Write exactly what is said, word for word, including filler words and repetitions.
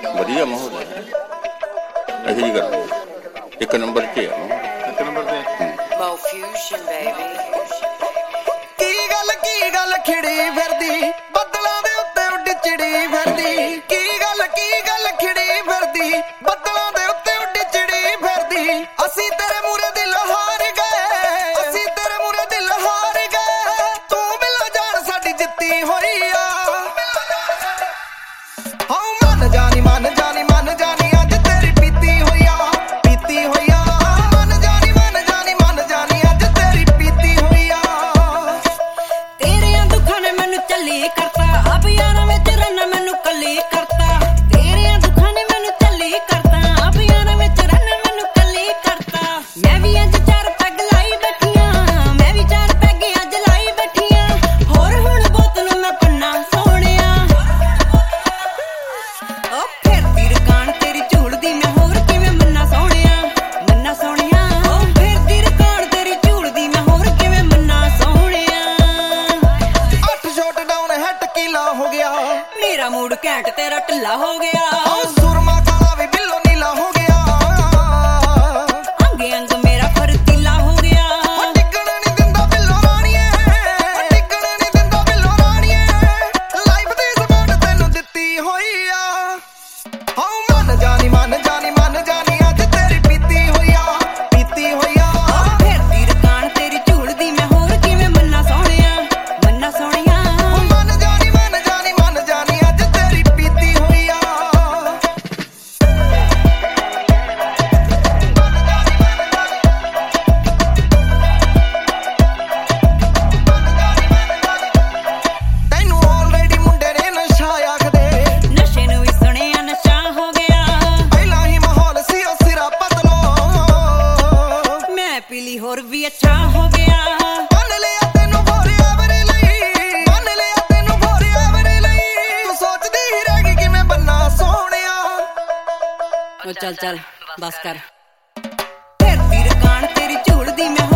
ਵਧੀਆ ਮਾਹੌਲ ਹੈ। ਇਹੀ ਜਿਹੀ ਗੱਲ ਇੱਕ ਨੰਬਰ 'ਤੇ ਆ, ਇੱਕ ਨੰਬਰ 'ਤੇ। ਕੀ ਗੱਲ ਕੀ ਗੱਲ ਖਿੜੀ ਫਿਰਦੀ ਬੱਦਲਾਂ ਦੇ ਉੱਤੇ ਉੱਡ ਚਿੜੀ ਫਿਰਦੀ। ਕੀ ਗੱਲ ਕੀ ਗੱਲ ਖਿੜੀ ਫਿਰਦੀ ਬੱਦਲਾਂ ਦੇ ਉੱਤੇ ਉੱਡ ਚਿੜੀ ਫਿਰਦੀ। ਅਸੀਂ ਤੇਰੇ ਮੂਹਰੇ ਦਿਲ ਹਾਰ ਗਏ, ਅਸੀਂ ਤੇਰੇ ਮੂਹਰੇ ਦਿਲ ਹਾਰ ਗਏ। ਤੂੰ ਮਿਲੋ ਜਾਣ ਸਾਡੀ ਜਿੱਤੀ ਹੋਈ ਆ। ਹਾਂ ਮਨ ਜਾਣੀ ਮਨ ਜਾਣੀ ਮਨ ਜਾਣੀ ਅੱਜ ਤੇਰੀ ਪੀਤੀ ਹੋਈ ਆ, ਪੀਤੀ ਹੋਈ ਆ। ਮਨ ਜਾਣੀ ਮਨ ਜਾਣੀ ਮਨ ਜਾਣੀ ਅੱਜ ਤੇਰੀ ਪੀਤੀ ਹੋਈ ਆ। ਤੇਰਿਆਂ ਦੁੱਖਾਂ ਨੇ ਮੈਨੂੰ ਚੱਲੀ ਕਰਤਾ, ਆਪ ਯਾਰਾਂ ਵਿੱਚ ਰਹਿਣਾ ਮੈਨੂੰ ਕੱਲੀ ਕਰਤਾ। ਤੇਰਿਆਂ ਦੁੱਖਾਂ ਨੇ ਮੈਨੂੰ ਚੱਲੀ ਕਰਤਾ, ਆਪ ਯਾਰਾਂ ਵਿੱਚ ਰਹਿਣਾ ਮੈਨੂੰ ਕੱਲੀ ਕਰਤਾ। ਮੈਂ ਵੀ ਅੱਜ ਚਾਰ ਪੈਗ ਲਾਈ ਬੈਠੀਆਂ, ਮੈਂ ਵੀ ਚਾਰ ਪੈਗ ਅੱਜ ਲਾਈ ਬੈਠੀਆਂ। ਹੋਰ ਹੁਣ ਬੋਤਲ ਮੈਂ ਪੰਨਾ ਸੋਹਣਿਆ। ਉਹ ਫਿਰਦੀ ਰਕਾਨ ਤੇਰੀ ਝੂਲਦੀ ਮੈਂ ਹੋਰ ਕਿਵੇਂ ਮੰਨਾ ਸੋਹਣਿਆ, ਮੰਨਾ ਸੋਹਣਿਆ। ਉਹ ਫਿਰਦੀ ਰਕਾਨ ਤੇਰੀ ਝੂਲਦੀ ਮੈਂ ਹੋਰ ਕਿਵੇਂ ਮੰਨਾ ਸੋਹਣਿਆ। ਅੱਠ ਸ਼ਾਟ ਡਾਊਨ ਹੈ ਟਕੀਲਾ ਹੋ ਗਿਆ, ਮੇਰਾ ਮੂਡ ਘੈਂਟ ਤੇਰਾ ਢਿੱਲਾ ਹੋ ਗਿਆ। ਆਹ ਸੁਰਮਾ ਕਾਲਾ ਵੀ ਬਿੱਲੋ ਨੀਲਾ ਹੋ ਗਿਆ। ਅੰਗ ਅੰਗ ਮੇਰਾ ਫਰਤੀਲਾ ਹੋ ਗਿਆ। ਉਹ ਡਿੱਗਣ ਨੀ ਦਿੰਦਾ ਬਿੱਲੋ ਰਾਣੀਏ, ਉਹ ਡਿੱਗਣ ਨੀ ਦਿੰਦਾ ਬਿੱਲੋ ਰਾਣੀਏ। ਲਾਈਫ ਦੀ ਜ਼ਬਾਨ ਤੈਨੂੰ ਦਿੱਤੀ ਹੋਈ ਆ। ਹਾਂ ਮਨ ਜਾਣੀ ਮਨ ਜਾਣੀ ਮਨ ਜਾਣੀ ਅੱਜ ਤੇਰੀ ਪੀਤੀ ਹੋਈ ਆ, ਪੀਤੀ ਹੋਈ ਆ। ਉਹ ਫਿਰਦੀ ਰਕਾਨ ਤੇਰੀ ਝੂਲਦੀ ਮੈਂ ਹੋਰ ਕਿਵੇਂ ਮੰਨਾ ਸੋਹਣਿਆ, ਮੰਨਾ ਸੋਹਣਿਆ। ਉਹ ਮਨ ਜਾਣੀ ਮਨ ਜਾਣੀ ਮਨ ਜਾਣੀ ਅੱਜ ਤੇਰੀ ਪੀਤੀ ਹੋਈ ਆ। ਤੈਨੂੰ ਆਲਰੇਡੀ ਮੁੰਡੇ ਨੇ ਨਸ਼ਾ ਆਖਦੇ, ਨਸ਼ੇ ਨੂੰ ਵੀ ਸੁਣਿਆ ਨਸ਼ਾ ਹੋ ਗਿਆ। ਪਹਿਲਾਂ ਹੀ ਮਾਹੌਲ ਸੀ ਉਹ ਸਿਰਾ ਬਦਲੋ। ਮੈਂ ਪੀਲੀ ਹੋਰ ਵੀ ਅੱਛਾ ਹੋ ਗਿਆ। ਮੰਨ ਲਿਆ ਤੈਨੂੰ forever ਲਈ, ਮੰਨ ਲਿਆ ਤੈਨੂੰ forever ਲਈ। ਤੂੰ ਸੋਚਦੀ ਹੀ ਰਹਿ ਗਈ ਕਿਵੇਂ ਬੰਨਾ ਸੋਹਣਿਆ। ਉਹ ਚੱਲ ਚੱਲ ਬਸ ਕਰ। ਫਿਰਦੀ ਰਕਾਨ ਤੇਰੀ ਝੂਲਦੀ ਮੈਂ